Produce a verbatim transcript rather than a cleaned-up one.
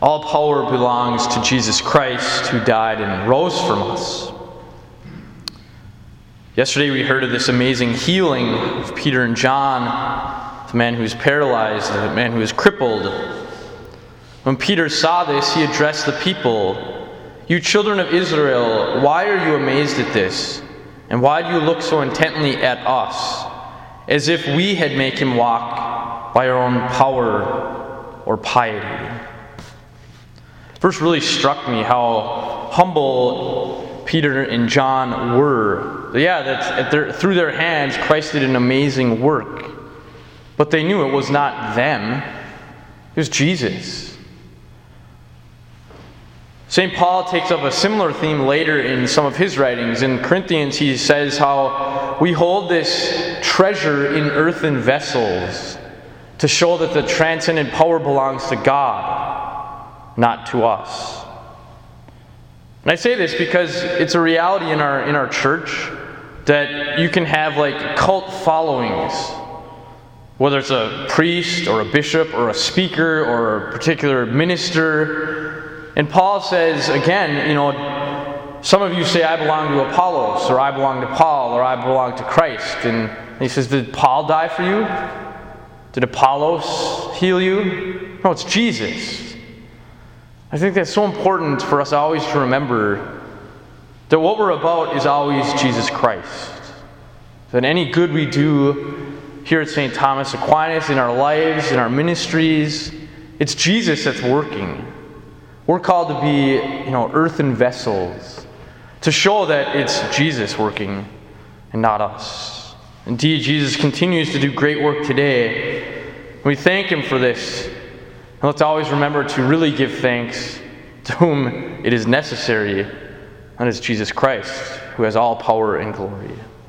All power belongs to Jesus Christ, who died and rose from us. Yesterday we heard of this amazing healing of Peter and John, the man who was paralyzed, the man who was crippled. When Peter saw this, he addressed the people, "You children of Israel, why are you amazed at this? And why do you look so intently at us, as if we had made him walk by our own power or piety?" First really struck me how humble Peter and John were. Yeah, that's at their, through their hands, Christ did an amazing work. But they knew it was not them. It was Jesus. Saint Paul takes up a similar theme later in some of his writings. In Corinthians, he says how we hold this treasure in earthen vessels to show that the transcendent power belongs to God, not to us. And I say this because it's a reality in our in our church that you can have like cult followings, whether it's a priest or a bishop or a speaker or a particular minister. And Paul says, again, you know, some of you say, I belong to Apollos, or I belong to Paul, or I belong to Christ. And he says, did Paul die for you? Did Apollos heal you? No, it's Jesus. I think that's so important for us always to remember that what we're about is always Jesus Christ. That any good we do here at Saint Thomas Aquinas, in our lives, in our ministries, it's Jesus that's working. We're called to be, you know, earthen vessels, to show that it's Jesus working and not us. Indeed, Jesus continues to do great work today. We thank him for this. And let's always remember to really give thanks to whom it is necessary, and it's Jesus Christ, who has all power and glory.